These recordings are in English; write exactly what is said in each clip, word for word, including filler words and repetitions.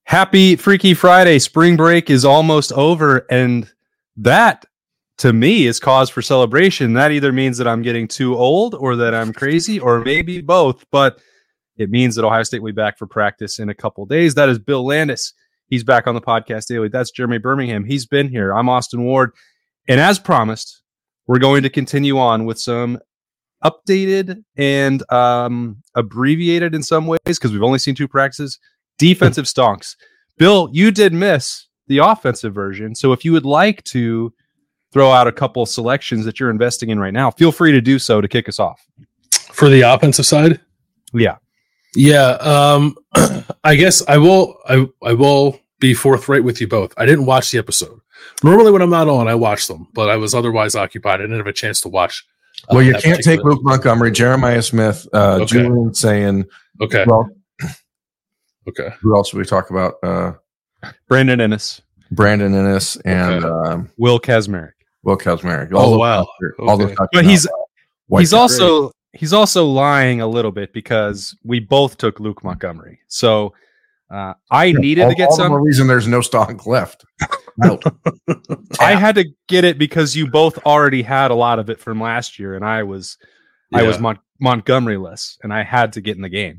Happy Freaky Friday. Spring break is almost over, and that, to me, is cause for celebration. That either means that I'm getting too old or that I'm crazy or maybe both, but it means that Ohio State will be back for practice in a couple days. That is Bill Landis. He's back on the podcast daily. That's Jeremy Birmingham. He's been here. I'm Austin Ward. And as promised, we're going to continue on with some updated and um, abbreviated in some ways, because we've only seen two practices, defensive stonks. Bill, you did miss the offensive version. So if you would like to throw out a couple selections that you're investing in right now, feel free to do so to kick us off. For the offensive side? Yeah. Yeah. Um, I guess I will, I, I will be forthright with you both. I didn't watch the episode. Normally when I'm not on, I watch them, but I was otherwise occupied. I didn't have a chance to watch. Uh, well, you can't take Luke Montgomery, Jeremiah Smith, uh, Okay. Julian saying, Okay. well, Okay. who else do we talk about? Uh, Brandon Ennis, Brandon Ennis and Okay. um, Will Kazmarek. Will Kazmarek. Oh, All those wow. guys are- All those Okay. guys But are he's not white he's guys. also he's also lying a little bit because we both took Luke Montgomery. So uh, I needed all, to get all some. the more reason there's no stock left. Out. I had to get it because you both already had a lot of it from last year, and I was I was Yeah. Mon- Montgomery-less, and I had to get in the game.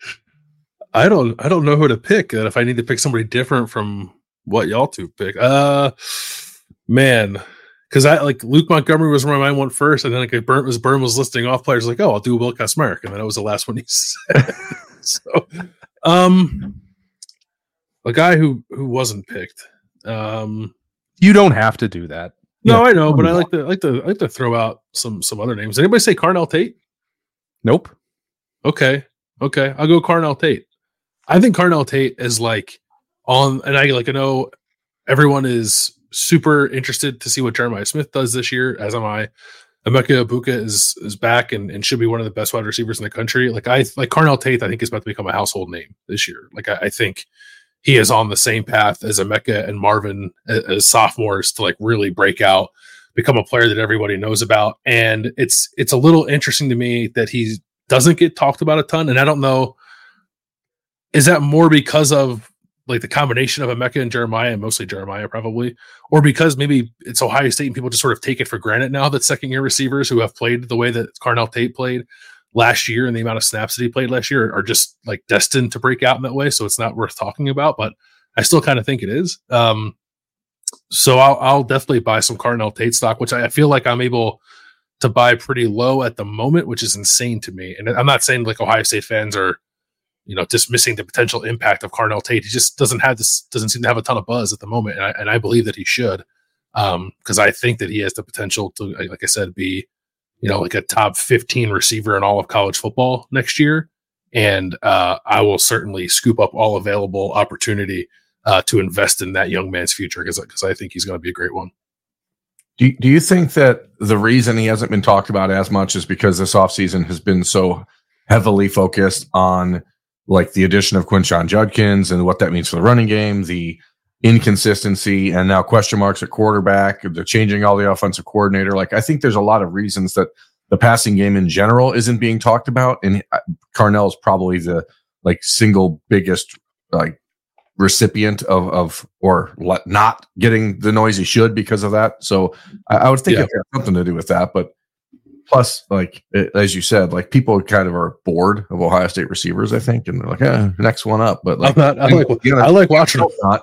I don't, I don't know who to pick. And if I need to pick somebody different from what y'all two pick, uh, man, because I like Luke Montgomery was where my mind went first, and then like Burn was Burn was listing off players like, oh, I'll do Will Kazmarek, and then that was the last one he said. so, um, a guy who who wasn't picked. Um, You don't have to do that. no, I know, but I like to I like to I like to throw out some some other names. Anybody say Carnell Tate? Nope. Okay. Okay. I'll go Carnell Tate. I think Carnell Tate is like on, and I like, I know everyone is super interested to see what Jeremiah Smith does this year, as am I. Emeka Ibuka is, is back and, and should be one of the best wide receivers in the country. Like I, like Carnell Tate, I think is about to become a household name this year. Like I, I think he is on the same path as Emeka and Marvin as, as sophomores to like really break out, become a player that everybody knows about. And it's, it's a little interesting to me that he doesn't get talked about a ton. And I don't know, is that more because of like the combination of Emeka and Jeremiah, and mostly Jeremiah probably, or because maybe it's Ohio State and people just sort of take it for granted now that second year receivers who have played the way that Carnell Tate played last year and the amount of snaps that he played last year are just like destined to break out in that way. So it's not worth talking about, but I still kind of think it is. Um, so I'll, I'll definitely buy some Carnell Tate stock, which I, I feel like I'm able to buy pretty low at the moment, which is insane to me. And I'm not saying like Ohio State fans are, you know, dismissing the potential impact of Carnell Tate. He just doesn't have this, doesn't seem to have a ton of buzz at the moment. And I, and I believe that he should, um, cause I think that he has the potential to, like I said, be, you know, like a top fifteen receiver in all of college football next year. And, uh, I will certainly scoop up all available opportunity, uh, to invest in that young man's future. Cause, cause I think he's going to be a great one. Do you, do you think that the reason he hasn't been talked about as much is because this offseason has been so heavily focused on like the addition of Quinshon Judkins and what that means for the running game, the inconsistency, and now question marks at quarterback, the changing all the offensive coordinator? Like, I think there's a lot of reasons that the passing game in general isn't being talked about. And Carnell is probably the like single biggest like recipient of, of or let, not getting the noise he should because of that. So I, I would think Yeah. it has something to do with that. But plus, like, it, as you said, like people kind of are bored of Ohio State receivers, I think. And they're like, eh, next one up. But like, I'm not, I like, you know, I like watching them. not.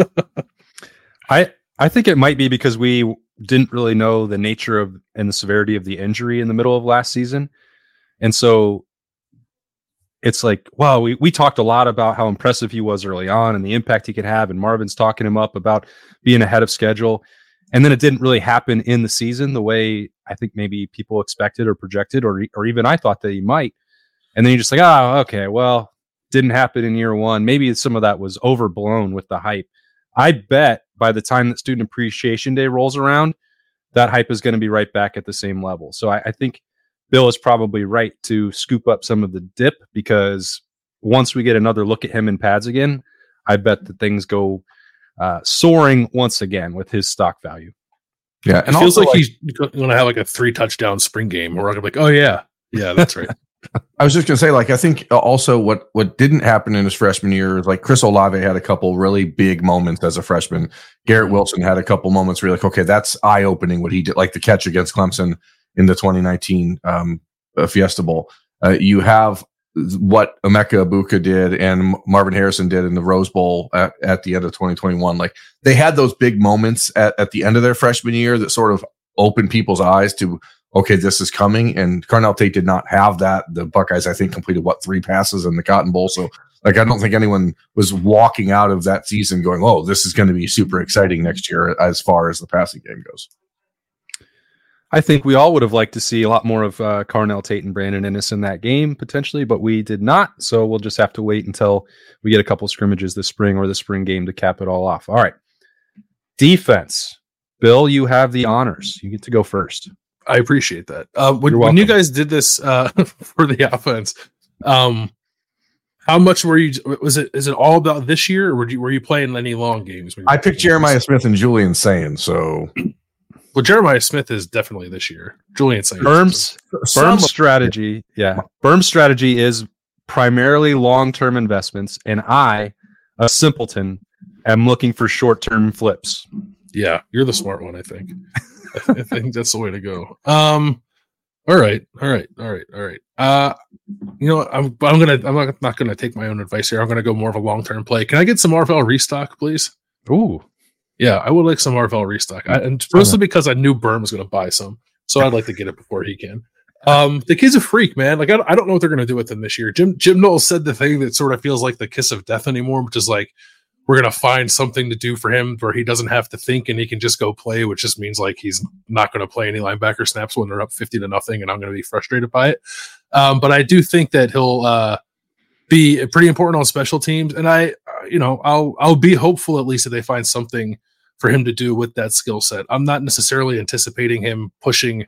I I think it might be because we didn't really know the nature of and the severity of the injury in the middle of last season. And so it's like, wow, we, we talked a lot about how impressive he was early on and the impact he could have. And Marvin's talking him up about being ahead of schedule. And then it didn't really happen in the season the way I think maybe people expected or projected, or, or even I thought that he might. And then you're just like, oh, okay, well, didn't happen in year one. Maybe some of that was overblown with the hype. I bet by the time that Student Appreciation Day rolls around, that hype is going to be right back at the same level. So I, I think Bill is probably right to scoop up some of the dip, because once we get another look at him in pads again, I bet that things go uh, soaring once again with his stock value. Yeah. It feels like, like he's going to have like a three touchdown spring game where we're going to be like, oh, yeah, yeah, that's right. I was just going to say, like, I think also what, what didn't happen in his freshman year is like Chris Olave had a couple really big moments as a freshman. Garrett Wilson had a couple moments where you're like, okay, that's eye opening what he did, like the catch against Clemson in the twenty nineteen um, uh, Fiesta Bowl. Uh, you have what Emeka Ibuka did and Marvin Harrison did in the Rose Bowl at, at the end of twenty twenty-one. Like they had those big moments at, at the end of their freshman year that sort of opened people's eyes to, okay, this is coming. And Carnell Tate did not have that. The Buckeyes, I think, completed what three passes in the Cotton Bowl. So like, I don't think anyone was walking out of that season going, oh, this is going to be super exciting next year as far as the passing game goes. I think we all would have liked to see a lot more of uh, Carnell Tate and Brandon Inniss in that game potentially, but we did not. So we'll just have to wait until we get a couple scrimmages this spring or the spring game to cap it all off. All right. Defense. Bill, you have the honors. You get to go first. I appreciate that. Uh, when, when you guys did this uh, for the offense, um, how much were you? Was it? Is it all about this year, or were you, were you playing any long games? I picked Jeremiah Smith and Julian Sayin. So, well, Jeremiah Smith is definitely this year. Julian Sayin. Berm's Berm's strategy, yeah. Berm's strategy is primarily long-term investments, and I, a simpleton, am looking for short-term flips. Yeah, you're the smart one, I think. I think that's the way to go. Um, all right, all right, all right, all right. Uh, you know, what? I'm I'm gonna I'm not, not gonna take my own advice here. I'm gonna go more of a long term play. Can I get some R F L restock, please? Ooh, yeah, I would like some R F L restock, I, and mostly because I knew Berm was gonna buy some, so I'd like to get it before he can. Um, the kid's a freak, man. Like I, I don't know what they're gonna do with him this year. Jim Jim Knowles said the thing that sort of feels like the kiss of death anymore, which is like, we're going to find something to do for him where he doesn't have to think and he can just go play, which just means like he's not going to play any linebacker snaps when they're up fifty to nothing. And I'm going to be frustrated by it. Um, but I do think that he'll uh, be pretty important on special teams. And I, uh, you know, I'll, I'll be hopeful at least that they find something for him to do with that skill set. I'm not necessarily anticipating him pushing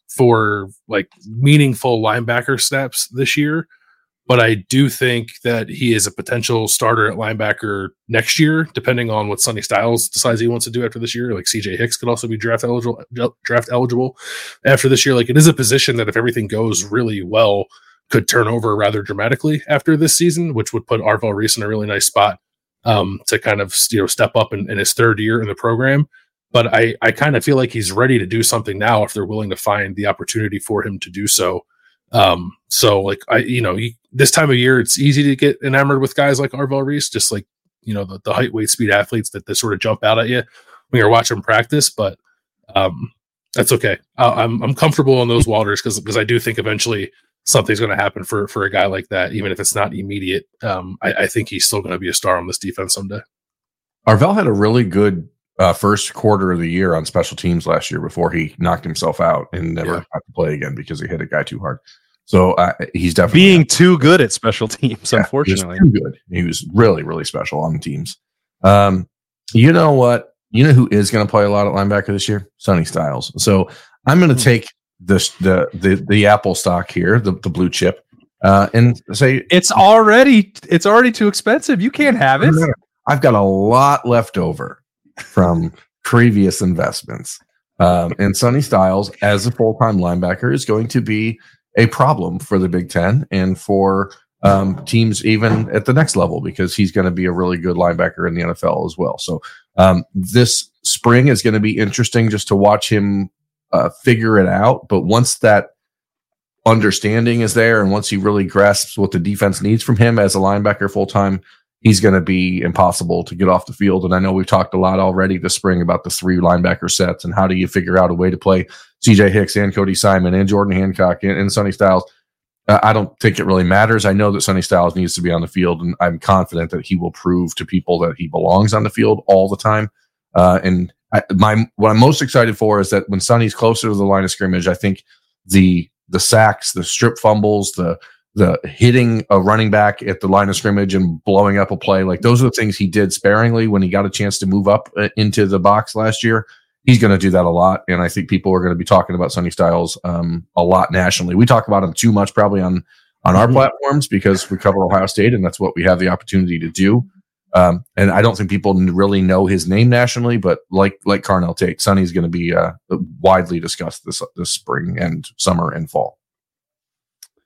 for like meaningful linebacker snaps this year. But I do think that he is a potential starter at linebacker next year, depending on what Sonny Styles decides he wants to do after this year. Like C J Hicks could also be draft eligible, draft eligible after this year. Like it is a position that if everything goes really well, could turn over rather dramatically after this season, which would put Arvell Reese in a really nice spot um, to kind of you know step up in, in his third year in the program. But I, I kind of feel like he's ready to do something now if they're willing to find the opportunity for him to do so. Um, so like I, you know, he, this time of year, it's easy to get enamored with guys like Arvell Reese, just like, you know, the, the height, weight, speed athletes that, that sort of jump out at you when you're watching practice, but, um, that's okay. I, I'm, I'm comfortable in those waters because, because I do think eventually something's going to happen for, for a guy like that, even if it's not immediate. Um, I, I think he's still going to be a star on this defense someday. Arvell had a really good uh, first quarter of the year on special teams last year before he knocked himself out and never Yeah. got to play again because he hit a guy too hard. So uh, he's definitely being too good at special teams, yeah, unfortunately. He was too good. He was really, really special on the teams. Um, you know what? You know who is going to play a lot at linebacker this year? Sonny Styles. So I'm going to take this the the the Apple stock here, the, the blue chip, uh, and say It's already it's already too expensive. You can't have it. I've got a lot left over from previous investments. Um, and Sonny Styles as a full-time linebacker is going to be a problem for the Big Ten and for um, teams even at the next level because he's going to be a really good linebacker in the N F L as well. So um, this spring is going to be interesting just to watch him uh, figure it out. But once that understanding is there and once he really grasps what the defense needs from him as a linebacker full-time, he's going to be impossible to get off the field. And I know we've talked a lot already this spring about the three linebacker sets and how do you figure out a way to play C J Hicks and Cody Simon and Jordan Hancock and, and Sonny Styles. Uh, I don't think it really matters. I know that Sonny Styles needs to be on the field, and I'm confident that he will prove to people that he belongs on the field all the time. Uh, and I, my what I'm most excited for is that when Sonny's closer to the line of scrimmage, I think the the sacks, the strip fumbles, the the hitting a running back at the line of scrimmage and blowing up a play, like those are the things he did sparingly when he got a chance to move up uh, into the box last year. He's going to do that a lot. And I think people are going to be talking about Sonny Styles um, a lot nationally. We talk about him too much probably on, on our mm-hmm. platforms because we cover Ohio State and that's what we have the opportunity to do. Um, and I don't think people really know his name nationally, but like, like Carnell Tate, Sonny's going to be uh, widely discussed this, this spring and summer and fall.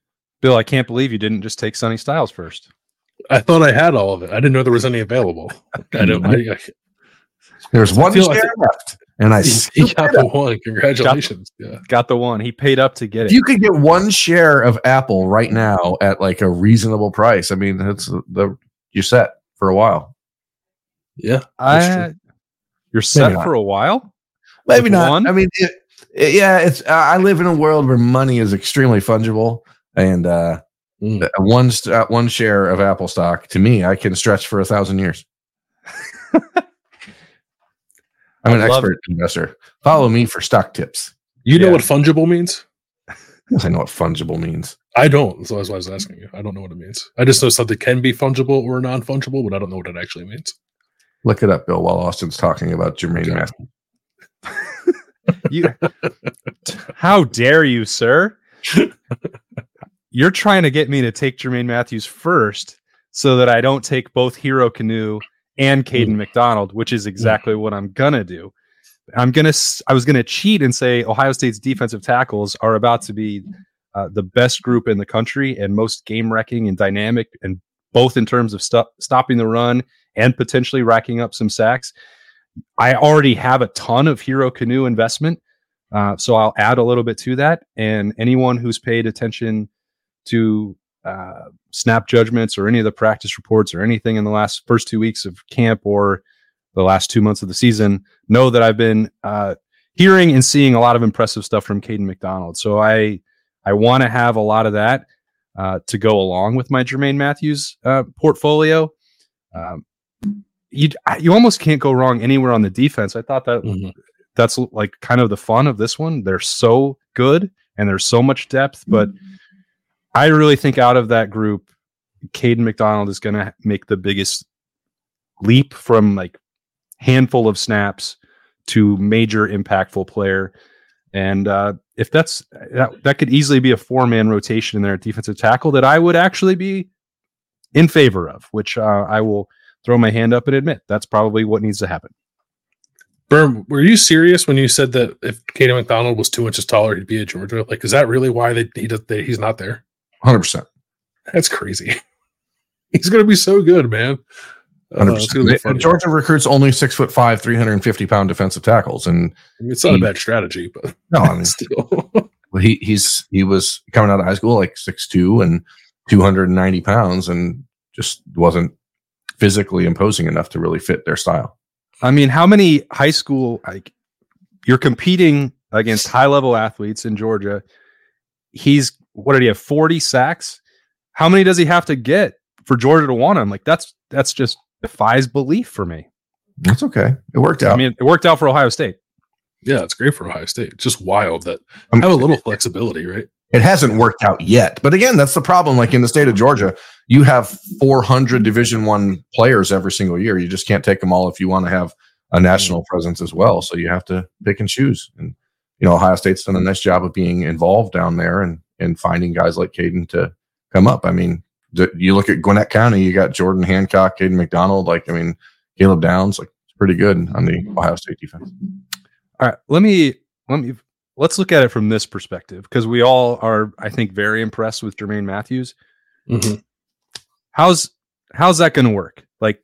Bill, I can't believe you didn't just take Sonny Styles first. I thought I had all of it. I didn't know there was any available. I don't. I, I, There's I one feel share like- left, and I he scooped got it the up. one. Congratulations. Yeah. Got the one. He paid up to get If it. you could get one share of Apple right now at like a reasonable price, I mean, that's the you're set for a while. Yeah. I, that's true. you're set not. for a while? Maybe With not. one? I mean, it, it- yeah, it's. Uh, I live in a world where money is extremely fungible, and uh, Mm. one st- uh, one share of Apple stock to me, I can stretch for a thousand years. I'm an I love expert investor. Follow me for stock tips. You know Yeah. what fungible means? Yes, I know what fungible means. I don't. So that's why I was asking you. I don't know what it means. I just know something can be fungible or non-fungible, but I don't know what it actually means. Look it up, Bill, while Austin's talking about Jermaine Okay. Matthews. You, how dare you, sir? You're trying to get me to take Jermaine Matthews first so that I don't take both Hero Canoe and Caden Mm. McDonald, which is exactly what I'm gonna do. I'm gonna. s- I was gonna cheat and say Ohio State's defensive tackles are about to be uh, the best group in the country and most game wrecking and dynamic, and both in terms of sto- stopping the run and potentially racking up some sacks. I already have a ton of Hero Canoe investment, uh, so I'll add a little bit to that. And anyone who's paid attention to uh, snap judgments or any of the practice reports or anything in the last first two weeks of camp or the last two months of the season know that I've been uh, hearing and seeing a lot of impressive stuff from Caden McDonald. So I I want to have a lot of that uh, to go along with my Jermaine Matthews uh, portfolio. Um, you you almost can't go wrong anywhere on the defense. I thought that Mhm. that's like kind of the fun of this one. They're so good and there's so much depth, but I really think out of that group, Caden McDonald is going to make the biggest leap from like handful of snaps to major impactful player. And uh, if that's that, that could easily be a four man rotation in there at defensive tackle that I would actually be in favor of, which uh, I will throw my hand up and admit that's probably what needs to happen. Berm, were you serious when you said that if Caden McDonald was two inches taller, he'd be at Georgia? Like, is that really why they, he does, they, he's not there? one hundred percent. That's crazy. He's going to be so good, man. Uh, one hundred it's gonna be percent. fun. And Georgia recruits only six foot five, three hundred fifty pound defensive tackles, and I mean, it's not a bad strategy, but no, I mean, still. he he's he was coming out of high school like six two and two hundred ninety pounds, and just wasn't physically imposing enough to really fit their style. I mean, how many high school, like you're competing against high level athletes in Georgia. He's, what did he have? forty sacks. How many does he have to get for Georgia to want him? Like that's, that's just defies belief for me. That's okay. It worked out. I mean, it worked out for Ohio State. Yeah, it's great for Ohio State. It's just wild that Um, have a little flexibility, right? It hasn't worked out yet, but again, that's the problem. Like in the state of Georgia, you have four hundred Division One players every single year. You just can't take them all if you want to have a national presence as well. So you have to pick and choose. And you know, Ohio State's done a nice job of being involved down there and and finding guys like Caden to come up. I mean, th- you look at Gwinnett County, you got Jordan Hancock, Caden McDonald. Like, I mean, Caleb Downs, like it's pretty good on the Ohio State defense. All right, let me let me let's look at it from this perspective because we all are, I think, very impressed with Jermaine Matthews. Mm-hmm. How's how's that going to work? Like,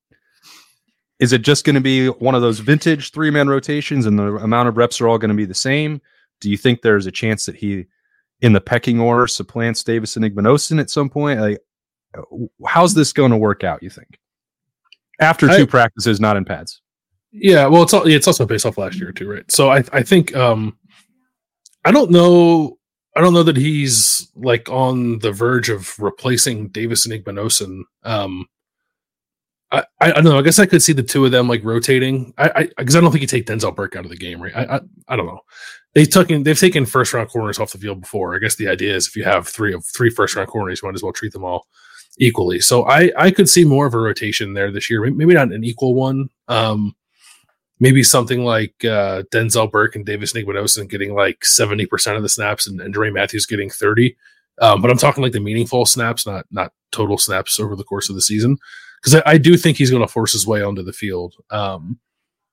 is it just going to be one of those vintage three man rotations, and the amount of reps are all going to be the same? Do you think there's a chance that he, in the pecking order, supplants Davis and Igbinosin at some point? Like, how's this going to work out? You think after two I, practices, not in pads? Yeah, well, it's all, it's also based off last year too, right? So I I think um, I don't know I don't know that he's like on the verge of replacing Davis and Igbinosin. Um, I, I I don't know. I guess I could see the two of them like rotating. I I because I don't think you take Denzel Burke out of the game, right? I I, I don't know. They took in, they've taken first round corners off the field before. I guess the idea is if you have three of three first round corners, you might as well treat them all equally. So I I could see more of a rotation there this year. Maybe not an equal one. Um, maybe something like uh, Denzel Burke and Davis Igbinosin getting like seventy percent of the snaps, and, and Jermaine Matthews getting thirty. Um, but I'm talking like the meaningful snaps, not not total snaps over the course of the season, because I, I do think he's going to force his way onto the field. Um,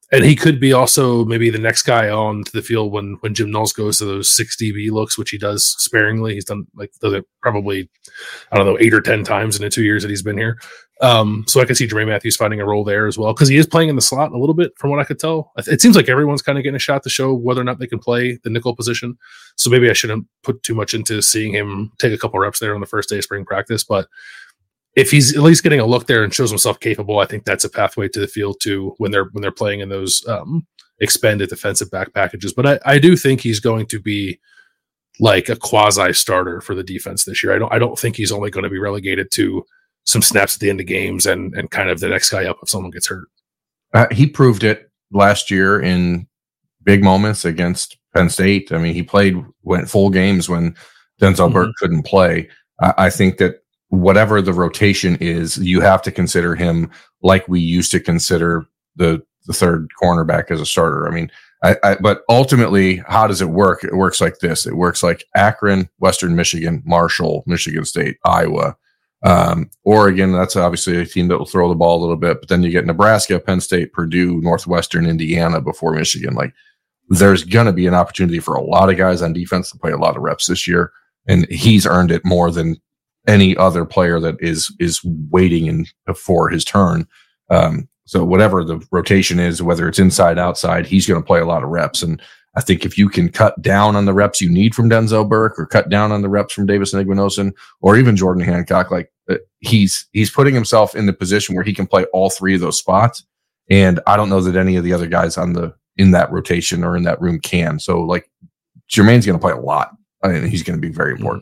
and he could be also maybe the next guy on to the field when when Jim Knowles goes to those six D B looks, which he does sparingly. He's done like does it probably I don't know eight or ten times in the two years that he's been here. Um, so I can see Jermaine Matthews finding a role there as well because he is playing in the slot a little bit, from what I could tell. It seems like everyone's kind of getting a shot to show whether or not they can play the nickel position. So maybe I shouldn't put too much into seeing him take a couple reps there on the first day of spring practice. But if he's at least getting a look there and shows himself capable, I think that's a pathway to the field too when they're when they're playing in those um, expanded defensive back packages. But I, I do think he's going to be like a quasi starter for the defense this year. I don't I don't think he's only going to be relegated to some snaps at the end of games and and kind of the next guy up if someone gets hurt. Uh, he proved it last year in big moments against Penn State. I mean, he played went full games when Denzel mm-hmm. Burke couldn't play. I, I think that whatever the rotation is, you have to consider him like we used to consider the the third cornerback as a starter. I mean, I, I but ultimately, how does it work? It works like this. It works like Akron, Western Michigan, Marshall, Michigan State, Iowa. Um, Oregon, that's obviously a team that will throw the ball a little bit, but then you get Nebraska, Penn State, Purdue, Northwestern, Indiana before Michigan. Like there's going to be an opportunity for a lot of guys on defense to play a lot of reps this year. And he's earned it more than any other player that is, is waiting in for his turn. Um, so whatever the rotation is, whether it's inside, outside, he's going to play a lot of reps. And I think if you can cut down on the reps you need from Denzel Burke or cut down on the reps from Davison Igbinosun or even Jordan Hancock, like uh, he's, he's putting himself in the position where he can play all three of those spots. And I don't know that any of the other guys on the, in that rotation or in that room can. So like Jermaine's going to play a lot and he's going to be very important.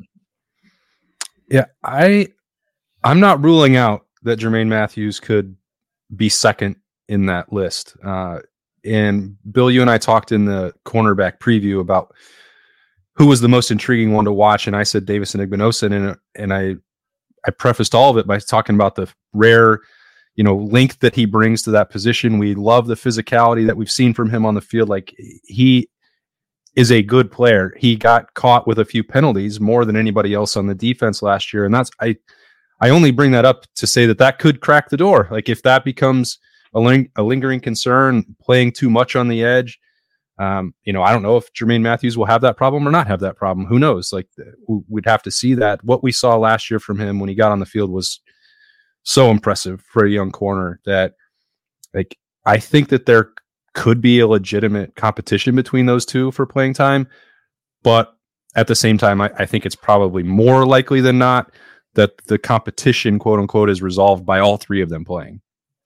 Yeah. I, I'm not ruling out that Jermaine Matthews could be second in that list. Uh, And Bill, you and I talked in the cornerback preview about who was the most intriguing one to watch, and I said Davison Igbinosun, and and I I prefaced all of it by talking about the rare, you know, length that he brings to that position. We love the physicality that we've seen from him on the field. Like he is a good player. He got caught with a few penalties more than anybody else on the defense last year, and that's I I only bring that up to say that that could crack the door. Like if that becomes A, ling- a lingering concern, playing too much on the edge. Um, you know, I don't know if Jermaine Matthews will have that problem or not have that problem. Who knows? Like we'd have to see that. What we saw last year from him when he got on the field was so impressive for a young corner that like, I think that there could be a legitimate competition between those two for playing time. But at the same time, I, I think it's probably more likely than not that the competition, quote unquote, is resolved by all three of them playing.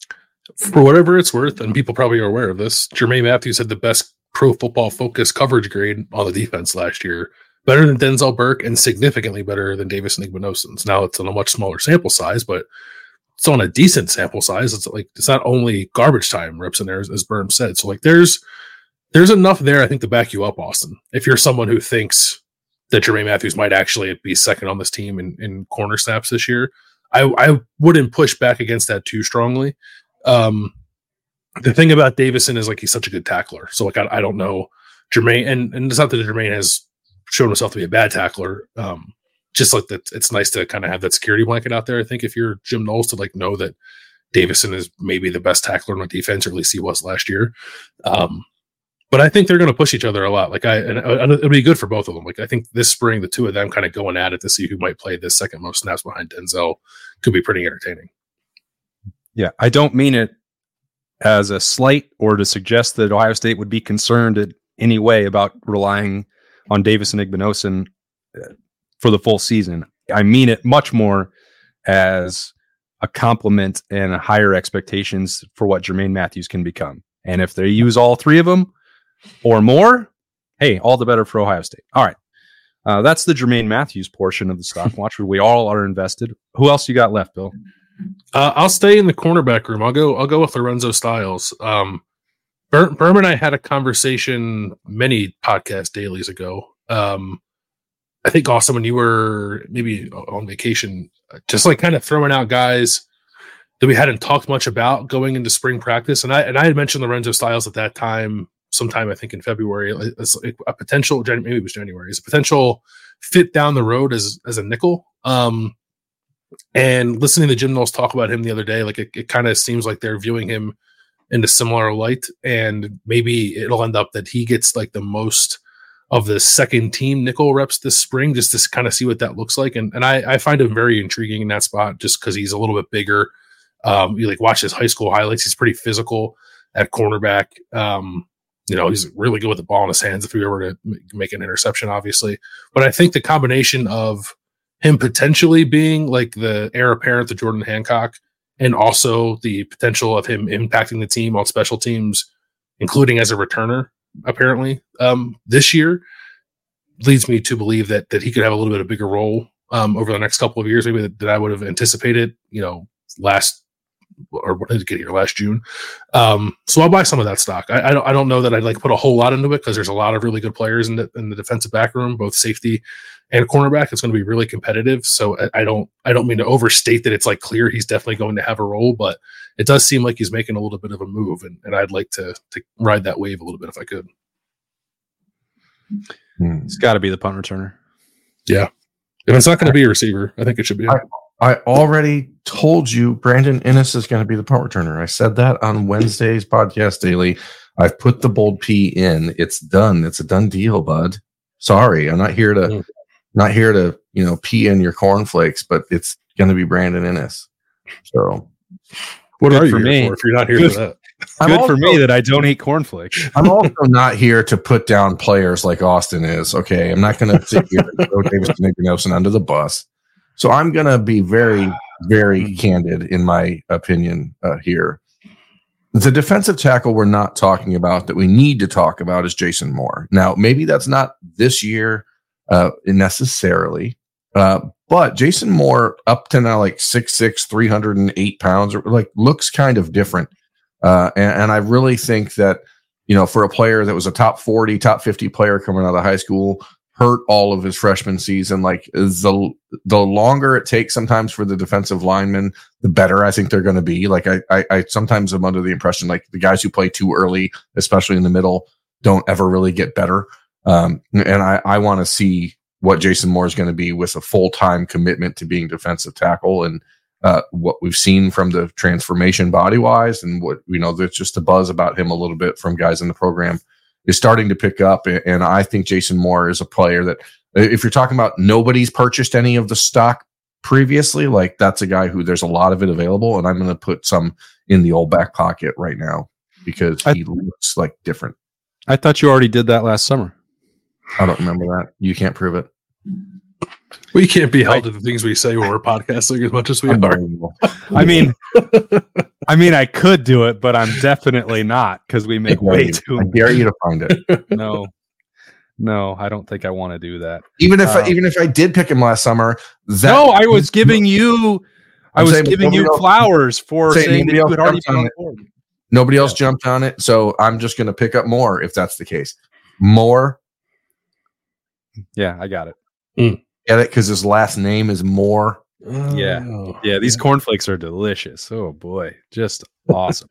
For whatever it's worth, and people probably are aware of this, Jermaine Matthews had the best Pro Football Focus coverage grade on the defense last year, better than Denzel Burke and significantly better than Davison Igbinosun. Now it's on a much smaller sample size, but it's on a decent sample size. It's like it's not only garbage time reps in there, as, as Berm said. So like there's there's enough there, I think, to back you up, Austin. If you're someone who thinks that Jermaine Matthews might actually be second on this team in, in corner snaps this year, I, I wouldn't push back against that too strongly. Um, the thing about Davison is like he's such a good tackler. So like I, I don't know Jermaine, and, and it's not that Jermaine has shown himself to be a bad tackler. Um, just like that, it's nice to kind of have that security blanket out there. I think if you're Jim Knowles to like know that Davison is maybe the best tackler on the defense, or at least he was last year. Um, but I think they're going to push each other a lot. Like I, and it'll be good for both of them. Like I think this spring, the two of them kind of going at it to see who might play this second most snaps behind Denzel could be pretty entertaining. Yeah, I don't mean it as a slight or to suggest that Ohio State would be concerned in any way about relying on Davison Igbinosun for the full season. I mean it much more as a compliment and higher expectations for what Jermaine Matthews can become. And if they use all three of them or more, hey, all the better for Ohio State. All right. Uh, that's the Jermaine Matthews portion of the stock watch where we all are invested. Who else you got left, Bill? Uh, I'll stay in the cornerback room. I'll go. I'll go with Lorenzo Styles. Um, Ber- Berman and I had a conversation many podcast dailies ago. Um, I think also when you were maybe on vacation, just like kind of throwing out guys that we hadn't talked much about going into spring practice, and I and I had mentioned Lorenzo Styles at that time, sometime I think in February, as a potential, maybe it was January, as a potential fit down the road as as a nickel. Um, And listening to Jim Knowles talk about him the other day, like it, it kind of seems like they're viewing him in a similar light, and maybe it'll end up that he gets like the most of the second team nickel reps this spring, just to kind of see what that looks like. And and I, I find him very intriguing in that spot, just because he's a little bit bigger. Um, you like watch his high school highlights; he's pretty physical at cornerback. Um, you know, he's really good with the ball in his hands if we were to make an interception, obviously. But I think the combination of him potentially being like the heir apparent to Jordan Hancock, and also the potential of him impacting the team on special teams, including as a returner, apparently, um, this year, leads me to believe that that he could have a little bit of bigger role um, over the next couple of years, maybe that, that I would have anticipated, you know, last or when did it get here last June. Um, so I'll buy some of that stock. I, I don't I don't know that I'd like put a whole lot into it, because there's a lot of really good players in the in the defensive back room, both safety and cornerback. It's going to be really competitive. So I, I don't I don't mean to overstate that it's like clear he's definitely going to have a role, but it does seem like he's making a little bit of a move, and, and I'd like to to ride that wave a little bit if I could. It's got to be the punt returner. Yeah. If it's not going to be a receiver, I think it should be. I, I already told you Brandon Inniss is going to be the punt returner. I said that on Wednesday's podcast daily. I've put the bold P in. It's done. It's a done deal, bud. Sorry, I'm not here to mm. not here to you know pee in your cornflakes, but it's going to be Brandon Inniss. So, what good are you for here me for if you're not here good, for that? Good also, for me that I don't eat cornflakes. I'm also not here to put down players like Austin is. Okay, I'm not going to sit here and throw Davis Nelson under the bus. So I'm going to be very, very candid in my opinion uh, here. The defensive tackle we're not talking about that we need to talk about is Jason Moore. Now, maybe that's not this year uh, necessarily, uh, but Jason Moore up to now like six six, three hundred eight pounds, or like looks kind of different. Uh, and, and I really think that, you know, for a player that was a top forty, top fifty player coming out of high school, hurt all of his freshman season, like the the longer it takes sometimes for the defensive linemen, the better I think they're going to be. Like I, I, I sometimes am under the impression like the guys who play too early, especially in the middle, don't ever really get better. Um, and I, I want to see what Jason Moore is going to be with a full-time commitment to being defensive tackle, and uh, what we've seen from the transformation body-wise, and what, you know, there's just a buzz about him a little bit from guys in the program is starting to pick up. And I think Jason Moore is a player that, if you're talking about nobody's purchased any of the stock previously, like that's a guy who there's a lot of it available, and I'm going to put some in the old back pocket right now because he I, looks like different. I thought you already did that last summer. I don't remember that. You can't prove it. We can't be held I, to the things we say when we're podcasting as much as we are. I mean, I mean, I could do it, but I'm definitely not, because we make way you. too. I dare you to find it. No, no, I don't think I want to do that. Even if um, I, even if I did pick him last summer, that no, I was giving you, I was giving you flowers for saying, saying that you had already been on board. Nobody else yeah. jumped on it, so I'm just going to pick up Moore if that's the case. Moore. Yeah, I got it. Mm. Get it? Because his last name is Moore. Oh, yeah. Yeah. These cornflakes are delicious. Oh boy. Just awesome.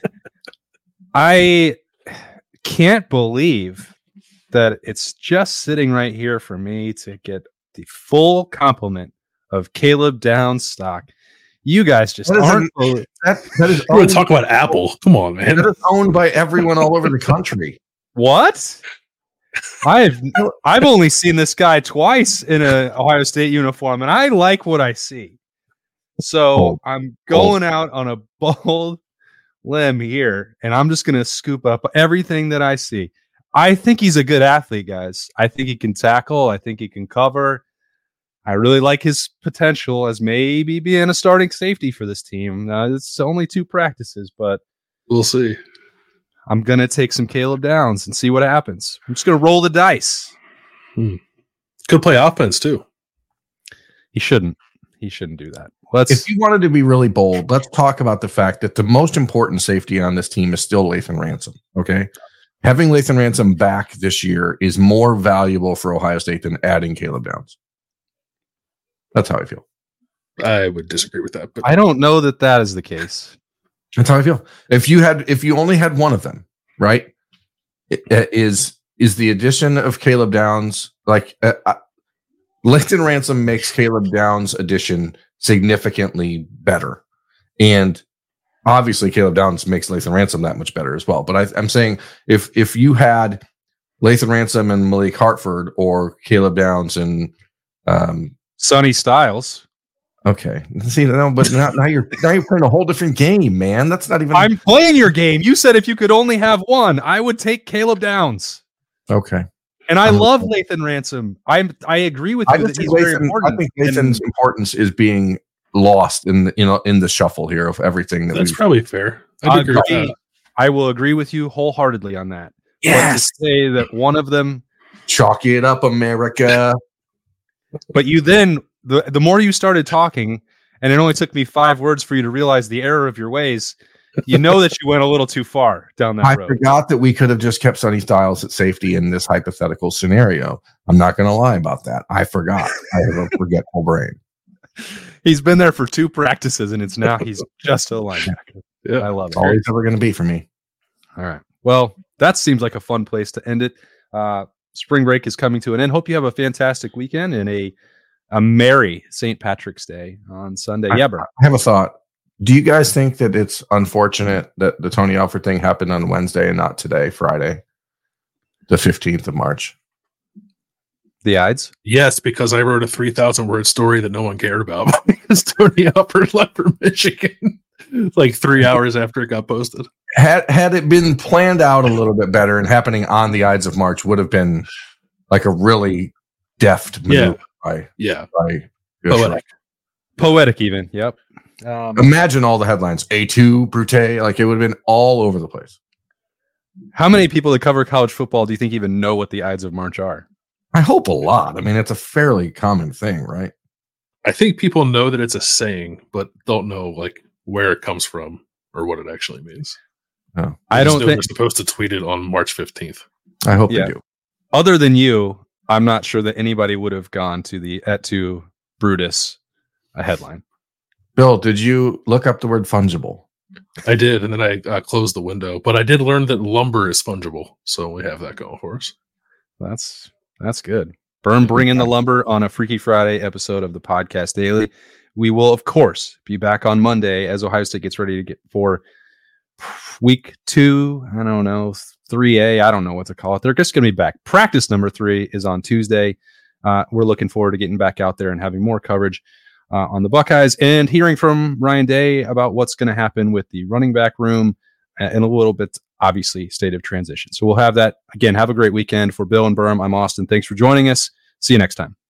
I can't believe that it's just sitting right here for me to get the full complement of Caleb Downs stock. You guys just aren't. A, that, that is We're going to talk about Apple. Come on, man. That is owned by everyone all over the country. What? I've I've only seen this guy twice in a Ohio State uniform, and I like what I see. So oh. I'm going oh. out on a bold limb here, and I'm just going to scoop up everything that I see. I think he's a good athlete, guys. I think he can tackle. I think he can cover. I really like his potential as maybe being a starting safety for this team. Uh, it's only two practices, but we'll see. I'm going to take some Caleb Downs and see what happens. I'm just going to roll the dice. Hmm. Could play offense, too. He shouldn't. He shouldn't do that. Let's. If you wanted to be really bold, let's talk about the fact that the most important safety on this team is still Lathan Ransom, okay? Having Lathan Ransom back this year is more valuable for Ohio State than adding Caleb Downs. That's how I feel. I would disagree with that. But I don't know that that is the case. That's how I feel. If you had, if you only had one of them, right? It, it is is the addition of Caleb Downs like uh, uh, Lathan Ransom makes Caleb Downs' addition significantly better, and obviously Caleb Downs makes Lathan Ransom that much better as well. But I, I'm saying if if you had Lathan Ransom and Malik Hartford or Caleb Downs and um, Sonny Styles. Okay, see, no, but now, now you're now you're playing a whole different game, man. That's not even. I'm playing your game. You said if you could only have one, I would take Caleb Downs. Okay, and I um, love Lathan Ransom. I I agree with you I that he's Lathan, very important. I think Lathan's and, importance is being lost in the, you know in the shuffle here of everything. That That's probably fair. I agree with that. I will agree with you wholeheartedly on that. Yes, but to say that one of them, chalky it up, America. But you then the the more you started talking. And it only took me five words for you to realize the error of your ways. You know that you went a little too far down that I road. I forgot that we could have just kept Sonny Styles at safety in this hypothetical scenario. I'm not going to lie about that. I forgot. I have a forgetful brain. He's been there for two practices, and it's now he's just a linebacker. Yeah, I love it. Always ever going to be for me. All right. Well, that seems like a fun place to end it. Uh, spring break is coming to an end. Hope you have a fantastic weekend and a A merry Saint Patrick's Day on Sunday. Yeah, bro. I have a thought. Do you guys think that it's unfortunate that the Tony Alford thing happened on Wednesday and not today, Friday, the fifteenth of March? The Ides? Yes, because I wrote a three thousand word story that no one cared about because Tony Alford left for Michigan like three hours after it got posted. Had had it been planned out a little bit better and happening on the Ides of March would have been like a really deft move. Yeah. By, yeah, by poetic, poetic, even. Yep. Um, Imagine all the headlines: A two, Brute. Like it would have been all over the place. How many people that cover college football do you think even know what the Ides of March are? I hope a lot. I mean, it's a fairly common thing, right? I think people know that it's a saying, but don't know like where it comes from or what it actually means. Oh. I don't think they're supposed to tweet it on March fifteenth. I hope yeah. they do. Other than you. I'm not sure that anybody would have gone to the et tu Brutus a headline. Bill, did you look up the word fungible? I did, and then I uh, closed the window. But I did learn that lumber is fungible, so we have that going for us. That's that's good. Berm bringing the lumber on a Freaky Friday episode of the Podcast Daily. We will, of course, be back on Monday as Ohio State gets ready to get for week two. I don't know. three A, I don't know what to call it. They're just going to be back. Practice number three is on Tuesday. Uh, we're looking forward to getting back out there and having more coverage uh, on the Buckeyes and hearing from Ryan Day about what's going to happen with the running back room and a little bit, obviously, state of transition. So we'll have that. Again, have a great weekend. For Bill and Berm, I'm Austin. Thanks for joining us. See you next time.